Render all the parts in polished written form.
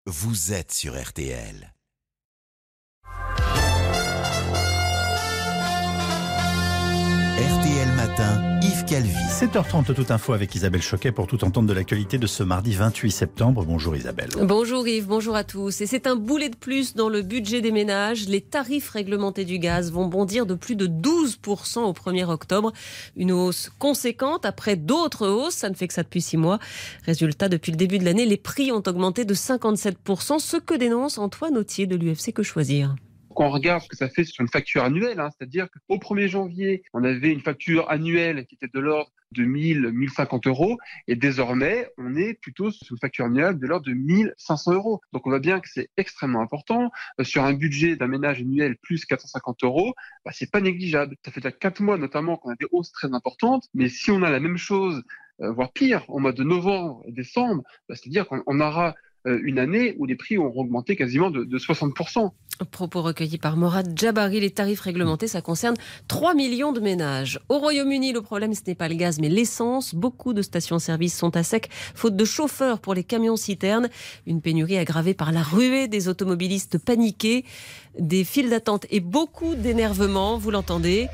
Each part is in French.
vous êtes sur RTL. RTL Matin, Yves Calvi. 7h30, toute info avec Isabelle Choquet pour tout entendre de l'actualité de ce mardi 28 septembre. Bonjour Isabelle. Bonjour Yves, bonjour à tous. Et c'est un boulet de plus dans le budget des ménages. Les tarifs réglementés du gaz vont bondir de plus de 12% au 1er octobre. Une hausse conséquente après d'autres hausses. Ça ne fait que ça depuis 6 mois. Résultat, depuis le début de l'année, les prix ont augmenté de 57%, ce que dénonce Antoine Autier de l'UFC Que Choisir. Quand on regarde ce que ça fait sur une facture annuelle, c'est-à-dire qu'au 1er janvier, on avait une facture annuelle qui était de l'ordre de 1000, 1050 euros, et désormais, on est plutôt sur une facture annuelle de l'ordre de 1500 euros. Donc on voit bien que c'est extrêmement important. Sur un budget d'un ménage annuel plus 450 euros, c'est pas négligeable. Ça fait déjà 4 mois notamment qu'on a des hausses très importantes, mais si on a la même chose, voire pire, au mois de novembre et décembre, c'est-à-dire qu'on aura une année où les prix ont augmenté quasiment de 60%. Propos recueillis par Morad Djabari, les tarifs réglementés, ça concerne 3 millions de ménages. Au Royaume-Uni, le problème, ce n'est pas le gaz, mais l'essence. Beaucoup de stations-service sont à sec, faute de chauffeurs pour les camions-citernes. Une pénurie aggravée par la ruée des automobilistes paniqués, des files d'attente et beaucoup d'énervement, vous l'entendez.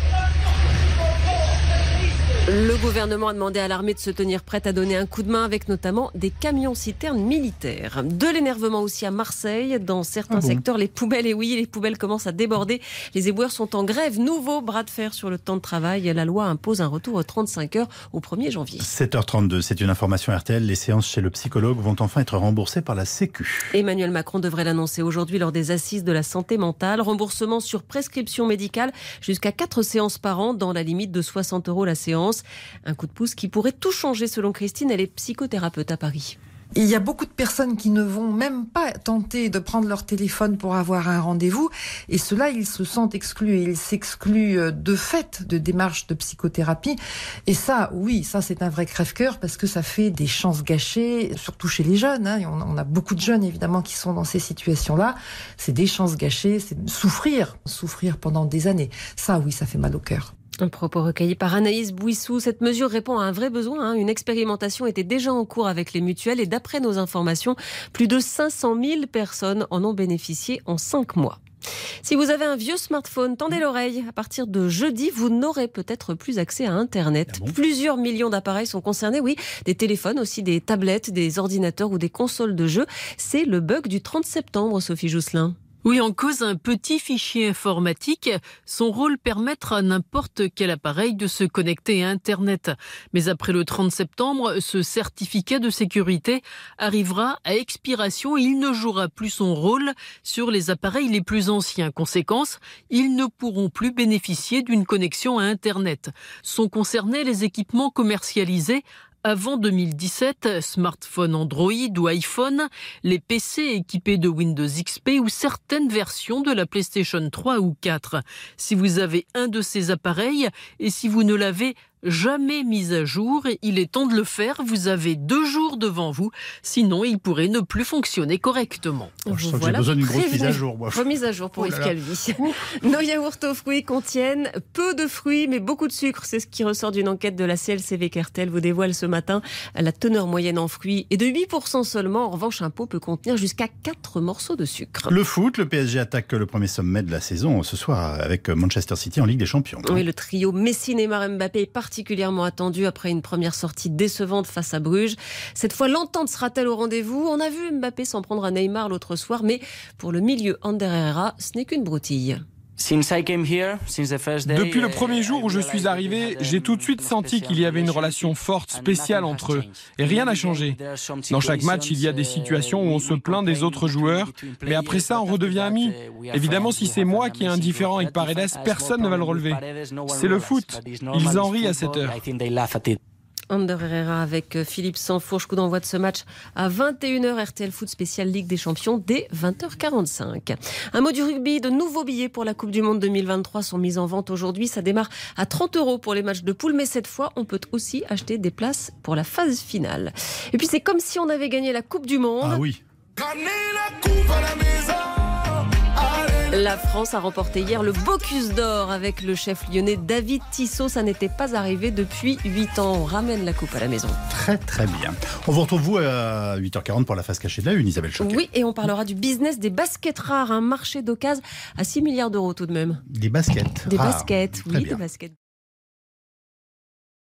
Le gouvernement a demandé à l'armée de se tenir prête à donner un coup de main avec notamment des camions-citernes militaires. De l'énervement aussi à Marseille. Dans certains secteurs, les poubelles commencent à déborder. Les éboueurs sont en grève. Nouveau bras de fer sur le temps de travail. La loi impose un retour aux 35 heures au 1er janvier. 7h32, c'est une information RTL. Les séances chez le psychologue vont enfin être remboursées par la Sécu. Emmanuel Macron devrait l'annoncer aujourd'hui lors des assises de la santé mentale. Remboursement sur prescription médicale jusqu'à 4 séances par an dans la limite de 60 € la séance. Un coup de pouce qui pourrait tout changer selon Christine, elle est psychothérapeute à Paris. Il y a beaucoup de personnes qui ne vont même pas tenter de prendre leur téléphone pour avoir un rendez-vous, et ceux-là, ils se sentent exclus, et ils s'excluent de fait de démarches de psychothérapie. Et ça, oui, ça c'est un vrai crève-cœur, parce que ça fait des chances gâchées, surtout chez les jeunes. On a beaucoup de jeunes évidemment qui sont dans ces situations-là. C'est des chances gâchées, c'est souffrir pendant des années. Ça, oui, ça fait mal au cœur. Un propos recueilli par Anaïs Bouissou. Cette mesure répond à un vrai besoin. Une expérimentation était déjà en cours avec les mutuelles et d'après nos informations, plus de 500 000 personnes en ont bénéficié en 5 mois. Si vous avez un vieux smartphone, tendez l'oreille. À partir de jeudi, vous n'aurez peut-être plus accès à Internet. Ah bon ? Plusieurs millions d'appareils sont concernés, oui. Des téléphones aussi, des tablettes, des ordinateurs ou des consoles de jeux. C'est le bug du 30 septembre, Sophie Jousselin. Oui, en cause un petit fichier informatique. Son rôle, permettre à n'importe quel appareil de se connecter à Internet. Mais après le 30 septembre, ce certificat de sécurité arrivera à expiration et il ne jouera plus son rôle sur les appareils les plus anciens. Conséquence, ils ne pourront plus bénéficier d'une connexion à Internet. Sont concernés les équipements commercialisés avant 2017, smartphones Android ou iPhone, les PC équipés de Windows XP ou certaines versions de la PlayStation 3 ou 4. Si vous avez un de ces appareils et si vous ne l'avez jamais mis à jour, il est temps de le faire. Vous avez 2 jours devant vous, sinon il pourrait ne plus fonctionner correctement. Je sens que j'ai besoin d'une grosse mise à jour. Remise à jour pour Yves Calvi. Nos yaourts aux fruits contiennent peu de fruits mais beaucoup de sucre. C'est ce qui ressort d'une enquête de la CLCV qu'RTL vous dévoile ce matin. La teneur moyenne en fruits est de 8% seulement. En revanche, un pot peut contenir jusqu'à 4 morceaux de sucre. Le foot, le PSG attaque le premier sommet de la saison ce soir avec Manchester City en Ligue des Champions. Oui, le trio Messi, Neymar, Mbappé est particulièrement attendu après une première sortie décevante face à Bruges. Cette fois, l'entente sera-t-elle au rendez-vous ? On a vu Mbappé s'en prendre à Neymar l'autre soir, mais pour le milieu Ander Herrera, ce n'est qu'une broutille. Depuis le premier jour où je suis arrivé, j'ai tout de suite senti qu'il y avait une relation forte, spéciale entre eux. Et rien n'a changé. Dans chaque match, il y a des situations où on se plaint des autres joueurs, mais après ça, on redevient amis. Évidemment, si c'est moi qui est indifférent avec Paredes, personne ne va le relever. C'est le foot. Ils en rient à cette heure. Ander Herrera avec Philippe Sansfourche. Coup d'envoi de ce match à 21h. RTL Foot spécial Ligue des Champions dès 20h45. Un mot du rugby. De nouveaux billets pour la Coupe du Monde 2023 sont mis en vente aujourd'hui. Ça démarre à 30 € pour les matchs de poule. Mais cette fois, on peut aussi acheter des places pour la phase finale. Et puis c'est comme si on avait gagné la Coupe du Monde. Ah oui. Gagner la coupe à la maison. Allez. La France a remporté hier le Bocuse d'Or avec le chef lyonnais David Tissot. Ça n'était pas arrivé depuis 8 ans. On ramène la coupe à la maison. Très très bien. On vous retrouve vous à 8h40 pour la face cachée de la une, Isabelle Choquet. Oui, et on parlera du business des baskets rares, un marché d'occasion à 6 milliards d'euros tout de même. Des baskets. Des rares. baskets, Très oui, bien. des baskets.